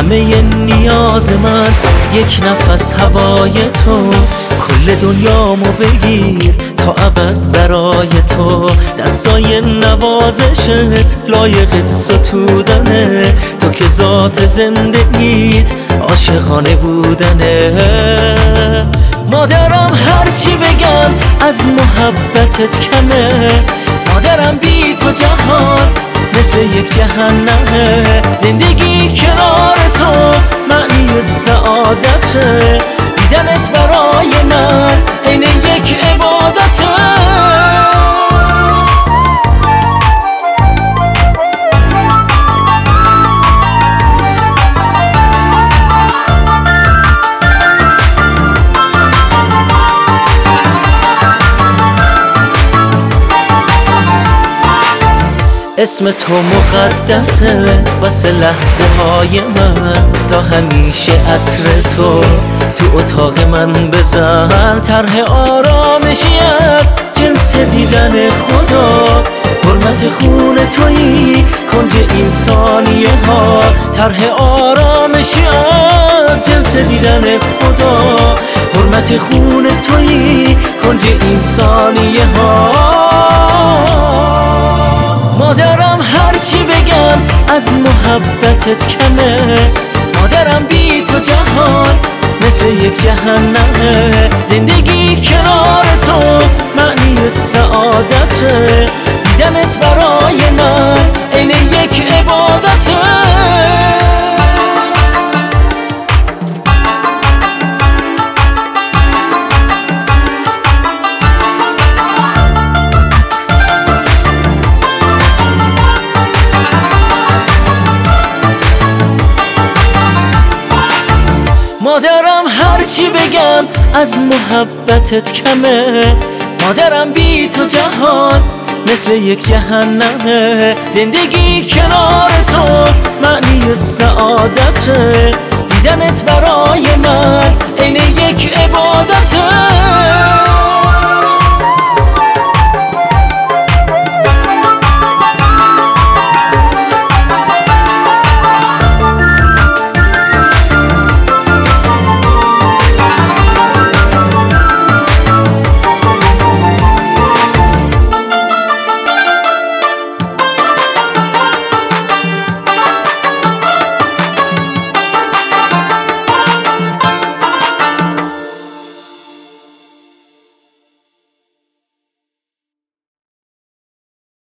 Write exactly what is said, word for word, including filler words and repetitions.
همه نیاز من یک نفس هوای تو. کل دنیامو بگیر تا ابد برای تو. دستای نوازشت لایق ستودنه. تو که ذات زندگیت عاشقانه بودنه. مادرم هرچی بگم از محبتت کمه. مادرم بی تو جهان مثل یک جهنمه. زندگی کنار تو معنی سعادته. دیدنت برای من عین یک عبادته. اسم تو مقدسه واسه لحظه های من. تا همیشه عطر تو تو اتاق من بزن. طرح آرامشی از جنس دیدن خدا. حرمت خون تویی کنج این ثانیه ها. طرح آرامشی از جنس دیدن خدا. حرمت خون تویی کنج این ثانیه ها. مادرم هرچی بگم از محبتت کمه. مادرم بی تو جهان مثل یک جهنمه. زندگی کنار تو معنی سعادته. دیدنت برای من عین یک عبادته. مادرم هرچی بگم از محبتت کمه. مادرم بی تو جهان مثل یک جهنمه. زندگی کنار تو معنی سعادته. دیدنت برای من عین یک عبادته.